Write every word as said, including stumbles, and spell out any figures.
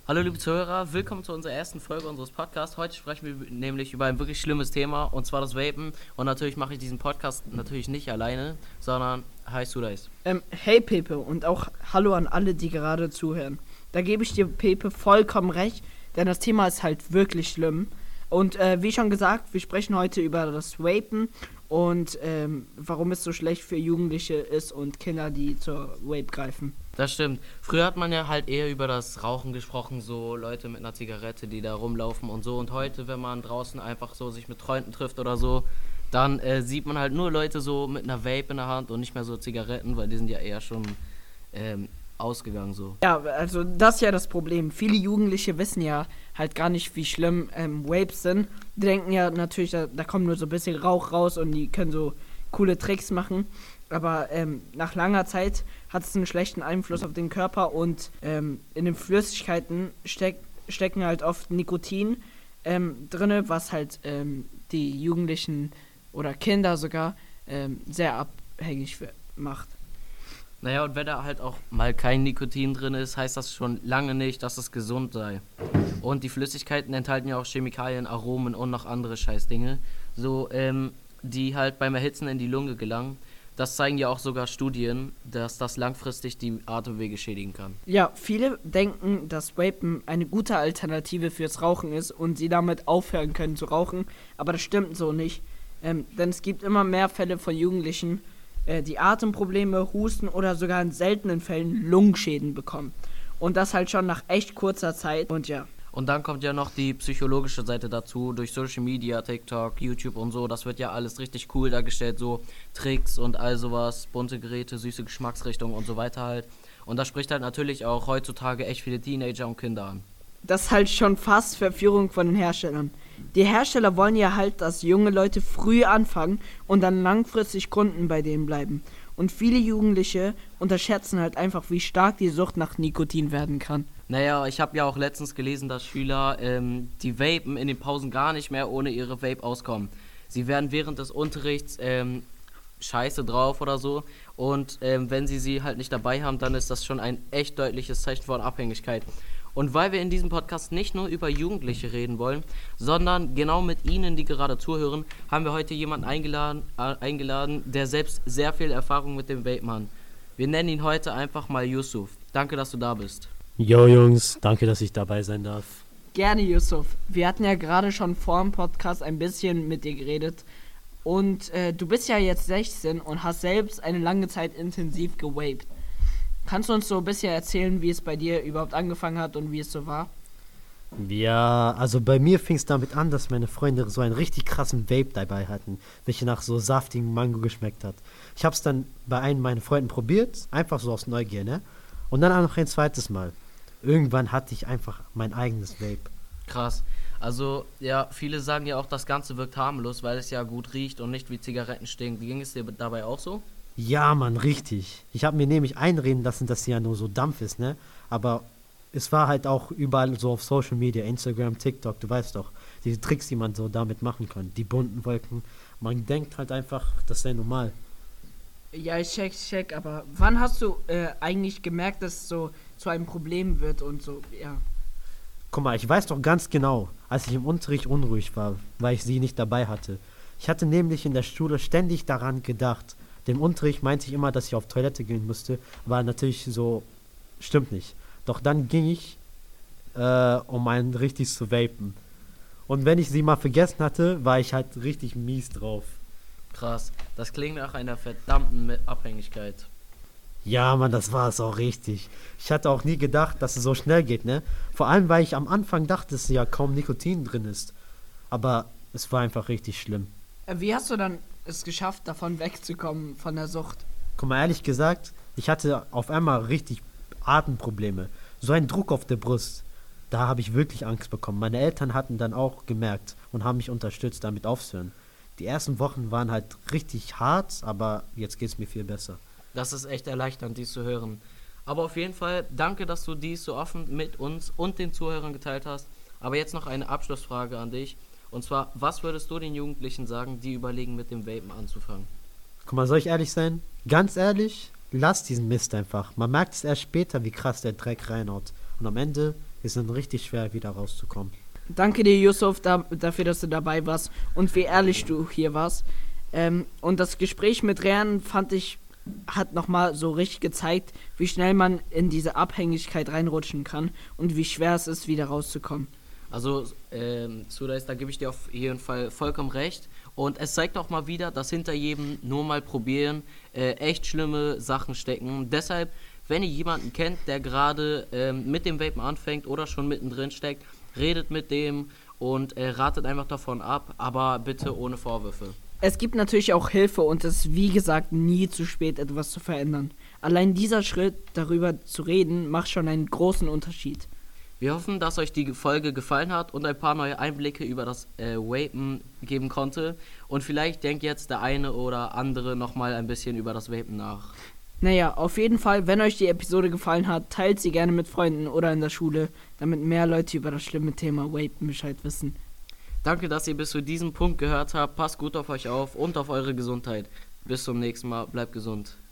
Hallo liebe Zuhörer, willkommen zu unserer ersten Folge unseres Podcasts. Heute sprechen wir nämlich über ein wirklich schlimmes Thema, und zwar das Vapen. Und natürlich mache ich diesen Podcast natürlich nicht alleine, sondern hi Sudais. Ähm, hey Pepe und auch hallo an alle, die gerade zuhören. Da gebe ich dir, Pepe, vollkommen recht, denn das Thema ist halt wirklich schlimm. Und äh, wie schon gesagt, wir sprechen heute über das Vapen und ähm, warum es so schlecht für Jugendliche ist und Kinder, die zur Vape greifen. Das stimmt. Früher hat man ja halt eher über das Rauchen gesprochen, so Leute mit einer Zigarette, die da rumlaufen und so. Und heute, wenn man draußen einfach so sich mit Freunden trifft oder so, dann äh, sieht man halt nur Leute so mit einer Vape in der Hand und nicht mehr so Zigaretten, weil die sind ja eher schon ähm, ausgegangen so. Ja, also das ist ja das Problem. Viele Jugendliche wissen ja halt gar nicht, wie schlimm ähm, Vapes sind. Die denken ja natürlich, da, da kommt nur so ein bisschen Rauch raus und die können so coole Tricks machen. Aber ähm, nach langer Zeit hat es einen schlechten Einfluss auf den Körper und ähm, in den Flüssigkeiten steck, stecken halt oft Nikotin ähm, drin, was halt ähm, die Jugendlichen oder Kinder sogar ähm, sehr abhängig macht. Naja, und wenn da halt auch mal kein Nikotin drin ist, heißt das schon lange nicht, dass es gesund sei. Und die Flüssigkeiten enthalten ja auch Chemikalien, Aromen und noch andere Scheißdinge, so, ähm, die halt beim Erhitzen in die Lunge gelangen. Das zeigen ja auch sogar Studien, dass das langfristig die Atemwege schädigen kann. Ja, viele denken, dass Vapen eine gute Alternative fürs Rauchen ist und sie damit aufhören können zu rauchen, aber das stimmt so nicht. Ähm, denn es gibt immer mehr Fälle von Jugendlichen, äh, die Atemprobleme, Husten oder sogar in seltenen Fällen Lungenschäden bekommen. Und das halt schon nach echt kurzer Zeit. Und ja. Und dann kommt ja noch die psychologische Seite dazu, durch Social Media, TikTok, YouTube und so. Das wird ja alles richtig cool dargestellt, so Tricks und all sowas, bunte Geräte, süße Geschmacksrichtungen und so weiter halt. Und das spricht halt natürlich auch heutzutage echt viele Teenager und Kinder an. Das ist halt schon fast Verführung von den Herstellern. Die Hersteller wollen ja halt, dass junge Leute früh anfangen und dann langfristig Kunden bei denen bleiben. Und viele Jugendliche unterschätzen halt einfach, wie stark die Sucht nach Nikotin werden kann. Naja, ich habe ja auch letztens gelesen, dass Schüler, ähm, die vapen, in den Pausen gar nicht mehr ohne ihre Vape auskommen. Sie werden während des Unterrichts ähm, scheiße drauf oder so, und ähm, wenn sie sie halt nicht dabei haben, dann ist das schon ein echt deutliches Zeichen von Abhängigkeit. Und weil wir in diesem Podcast nicht nur über Jugendliche reden wollen, sondern genau mit Ihnen, die gerade zuhören, haben wir heute jemanden eingeladen, äh, eingeladen, der selbst sehr viel Erfahrung mit dem Vapen hat. Wir nennen ihn heute einfach mal Yusuf. Danke, dass du da bist. Jo Jungs, danke, dass ich dabei sein darf. Gerne, Yusuf. Wir hatten ja gerade schon vor dem Podcast ein bisschen mit dir geredet. Und äh, du bist ja jetzt sechzehn und hast selbst eine lange Zeit intensiv gewaped. Kannst du uns so ein bisschen erzählen, wie es bei dir überhaupt angefangen hat und wie es so war? Ja, also bei mir fing es damit an, dass meine Freunde so einen richtig krassen Vape dabei hatten, welcher nach so saftigem Mango geschmeckt hat. Ich hab's dann bei einem meiner Freunden probiert, einfach so aus Neugier, ne? Und dann auch noch ein zweites Mal. Irgendwann hatte ich einfach mein eigenes Vape. Krass. Also, ja, viele sagen ja auch, das Ganze wirkt harmlos, weil es ja gut riecht und nicht wie Zigaretten stinkt. Ging es dir dabei auch so? Ja, Mann, richtig. Ich habe mir nämlich einreden lassen, dass sie ja nur so Dampf ist, ne? Aber es war halt auch überall so auf Social Media, Instagram, TikTok, du weißt doch, diese Tricks, die man so damit machen kann, die bunten Wolken. Man denkt halt einfach, das sei normal. Ja, ich check, ich check, aber wann hast du äh, eigentlich gemerkt, dass es so zu einem Problem wird und so, ja? Guck mal, ich weiß doch ganz genau, als ich im Unterricht unruhig war, weil ich sie nicht dabei hatte. Ich hatte nämlich in der Schule ständig daran gedacht. Dem Unterricht meinte ich immer, dass ich auf Toilette gehen musste, war natürlich so, stimmt nicht. Doch dann ging ich, äh, um einen richtig zu vapen. Und wenn ich sie mal vergessen hatte, war ich halt richtig mies drauf. Krass. Das klingt nach einer verdammten Abhängigkeit. Ja, Mann, das war es auch richtig. Ich hatte auch nie gedacht, dass es so schnell geht, ne? Vor allem, weil ich am Anfang dachte, dass ja kaum Nikotin drin ist. Aber es war einfach richtig schlimm. Äh, Wie hast du dann es geschafft, davon wegzukommen, von der Sucht? Guck mal, ehrlich gesagt, ich hatte auf einmal richtig Atemprobleme. So ein Druck auf der Brust. Da habe ich wirklich Angst bekommen. Meine Eltern hatten dann auch gemerkt und haben mich unterstützt, damit aufzuhören. Die ersten Wochen waren halt richtig hart, aber jetzt geht es mir viel besser. Das ist echt erleichternd, dies zu hören. Aber auf jeden Fall, danke, dass du dies so offen mit uns und den Zuhörern geteilt hast. Aber jetzt noch eine Abschlussfrage an dich. Und zwar, was würdest du den Jugendlichen sagen, die überlegen, mit dem Vapen anzufangen? Guck mal, soll ich ehrlich sein? Ganz ehrlich, lass diesen Mist einfach. Man merkt es erst später, wie krass der Dreck reinhaut. Und am Ende ist dann richtig schwer, wieder rauszukommen. Danke dir, Yusuf, da, dafür, dass du dabei warst und wie ehrlich du hier warst. Ähm, und das Gespräch mit Rehan fand ich, hat nochmal so richtig gezeigt, wie schnell man in diese Abhängigkeit reinrutschen kann und wie schwer es ist, wieder rauszukommen. Also, ähm, Sudais, da gebe ich dir auf jeden Fall vollkommen recht. Und es zeigt auch mal wieder, dass hinter jedem nur mal probieren äh, echt schlimme Sachen stecken. Deshalb, wenn ihr jemanden kennt, der gerade ähm, mit dem Vapen anfängt oder schon mittendrin steckt, redet mit dem und äh, ratet einfach davon ab, aber bitte ohne Vorwürfe. Es gibt natürlich auch Hilfe und es ist wie gesagt nie zu spät, etwas zu verändern. Allein dieser Schritt, darüber zu reden, macht schon einen großen Unterschied. Wir hoffen, dass euch die Folge gefallen hat und ein paar neue Einblicke über das äh, Vapen geben konnte. Und vielleicht denkt jetzt der eine oder andere nochmal ein bisschen über das Vapen nach. Naja, auf jeden Fall, wenn euch die Episode gefallen hat, teilt sie gerne mit Freunden oder in der Schule, damit mehr Leute über das schlimme Thema Vapen Bescheid wissen. Danke, dass ihr bis zu diesem Punkt gehört habt. Passt gut auf euch auf und auf eure Gesundheit. Bis zum nächsten Mal. Bleibt gesund.